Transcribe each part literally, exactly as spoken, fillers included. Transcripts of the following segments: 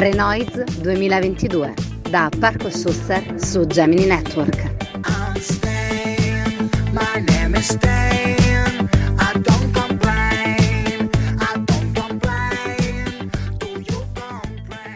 Paranoids duemilaventidue da Parco Suster su Gemini Network. I'm staying, my name is staying. I don't complain, I don't complain. Do you complain?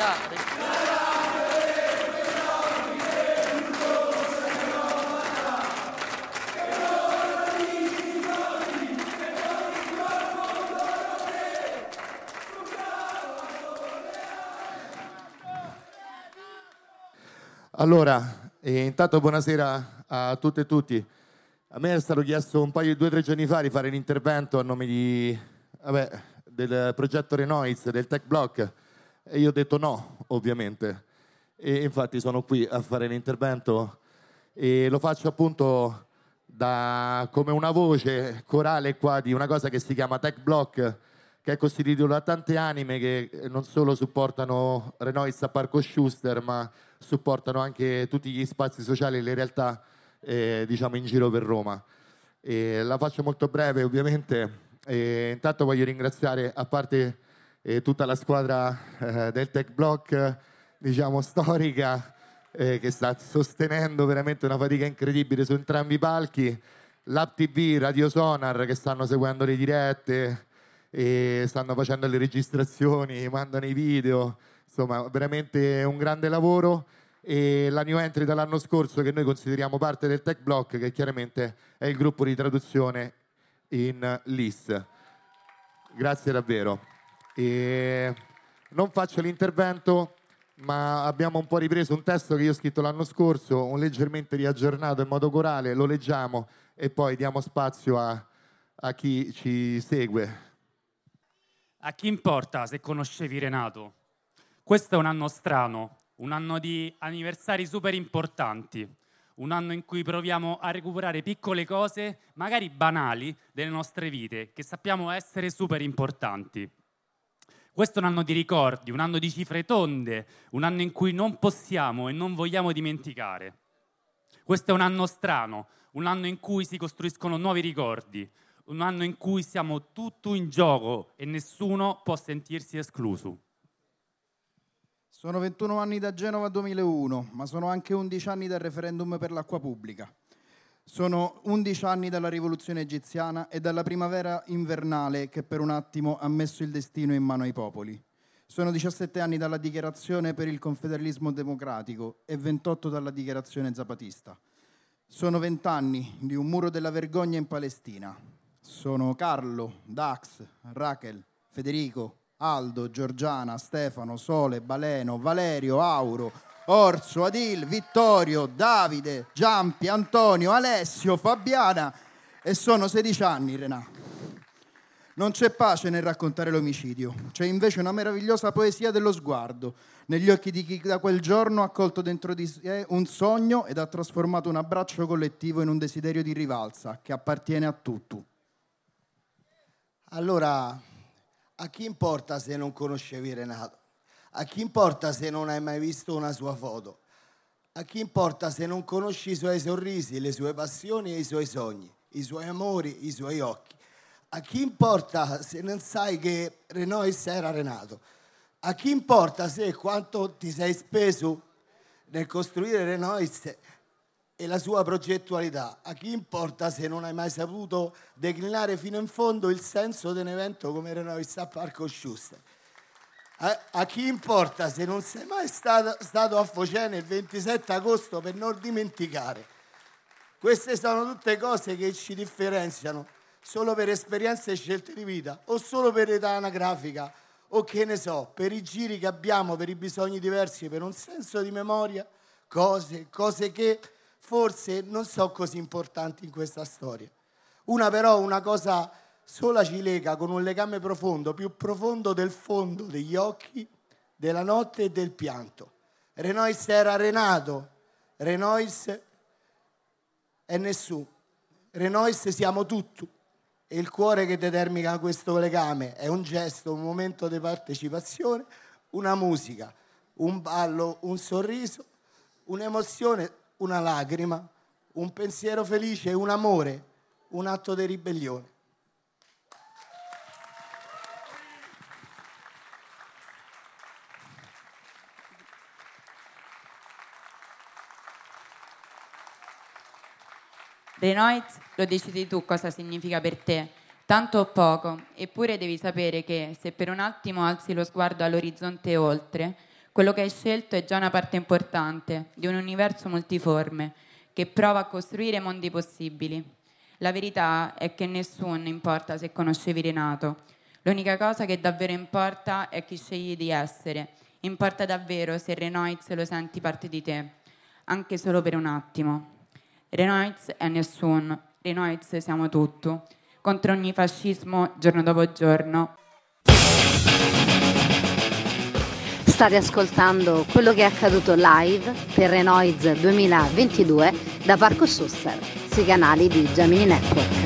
Allora, eh, intanto buonasera a tutte e tutti. A me è stato chiesto un paio di due o tre giorni fa di fare un intervento a nome di, vabbè, del progetto Renoise, del Tech Block, e io ho detto no, ovviamente. E infatti sono qui a fare l'intervento e lo faccio appunto da, come una voce corale qua di una cosa che si chiama Tech Block, che è costituito da tante anime che non solo supportano Renoise a Parco Schuster, ma supportano anche tutti gli spazi sociali e le realtà eh, diciamo in giro per Roma. E la faccio molto breve, ovviamente. E intanto voglio ringraziare, a parte eh, tutta la squadra eh, del Tech Block, diciamo storica, eh, che sta sostenendo veramente una fatica incredibile su entrambi i palchi, l'App T V, Radio Sonar, che stanno seguendo le dirette e stanno facendo le registrazioni, mandano i video, insomma veramente un grande lavoro. E la new entry dall'anno scorso, che noi consideriamo parte del Tech Block, che chiaramente è il gruppo di traduzione in L I S. Grazie davvero. E non faccio l'intervento, ma abbiamo un po' ripreso un testo che io ho scritto l'anno scorso, un leggermente riaggiornato in modo corale, lo leggiamo e poi diamo spazio a, a chi ci segue. A chi importa se conoscevi Renato? Questo è un anno strano, un anno di anniversari super importanti, un anno in cui proviamo a recuperare piccole cose, magari banali, delle nostre vite, che sappiamo essere super importanti. Questo è un anno di ricordi, un anno di cifre tonde, un anno in cui non possiamo e non vogliamo dimenticare. Questo è un anno strano, un anno in cui si costruiscono nuovi ricordi, un anno in cui siamo tutto in gioco e nessuno può sentirsi escluso. Sono ventuno anni da Genova duemilauno, ma sono anche undici anni dal referendum per l'acqua pubblica. Sono undici anni dalla rivoluzione egiziana e dalla primavera invernale che per un attimo ha messo il destino in mano ai popoli. Sono diciassette anni dalla dichiarazione per il confederalismo democratico e ventotto dalla dichiarazione zapatista. Sono vent'anni di un muro della vergogna in Palestina. Sono Carlo, Dax, Rachel, Federico, Aldo, Giorgiana, Stefano, Sole, Baleno, Valerio, Auro, Orso, Adil, Vittorio, Davide, Giampi, Antonio, Alessio, Fabiana e sono sedici anni, Renà. Non c'è pace nel raccontare l'omicidio, c'è invece una meravigliosa poesia dello sguardo, negli occhi di chi da quel giorno ha colto dentro di sé un sogno ed ha trasformato un abbraccio collettivo in un desiderio di rivalsa che appartiene a tutti. Allora, a chi importa se non conoscevi Renato? A chi importa se non hai mai visto una sua foto? A chi importa se non conosci i suoi sorrisi, le sue passioni e i suoi sogni, i suoi amori, i suoi occhi? A chi importa se non sai che Renoise era Renato? A chi importa se quanto ti sei speso nel costruire Renoise e la sua progettualità? A chi importa se non hai mai saputo declinare fino in fondo il senso di un evento come Renoise a Parco Schuster? A, a chi importa se non sei mai stato, stato a Focene il ventisette agosto per non dimenticare? Queste sono tutte cose che ci differenziano solo per esperienze e scelte di vita o solo per età anagrafica o che ne so, per i giri che abbiamo, per i bisogni diversi, per un senso di memoria, cose, cose che forse non sono così importanti in questa storia. Una però, una cosa sola ci lega con un legame profondo, più profondo del fondo degli occhi, della notte e del pianto. Renoise era Renato, Renoise è nessuno, Renoise siamo tutti. E il cuore che determina questo legame è un gesto, un momento di partecipazione, una musica, un ballo, un sorriso, un'emozione, una lacrima, un pensiero felice, un amore, un atto di ribellione. Renoise, lo decidi tu cosa significa per te, tanto o poco, eppure devi sapere che se per un attimo alzi lo sguardo all'orizzonte e oltre, Quello che hai scelto è già una parte importante di un universo multiforme che prova a costruire mondi possibili. La verità è che nessuno importa se conoscevi Renato. L'unica cosa che davvero importa è chi scegli di essere. Importa davvero se Renoiz lo senti parte di te, anche solo per un attimo. Renoiz è nessuno, Renoiz siamo tutto. Contro ogni fascismo, giorno dopo giorno. State ascoltando quello che è accaduto live per Renoiz duemilaventidue da Parco Susser, sui canali di Gemini Network.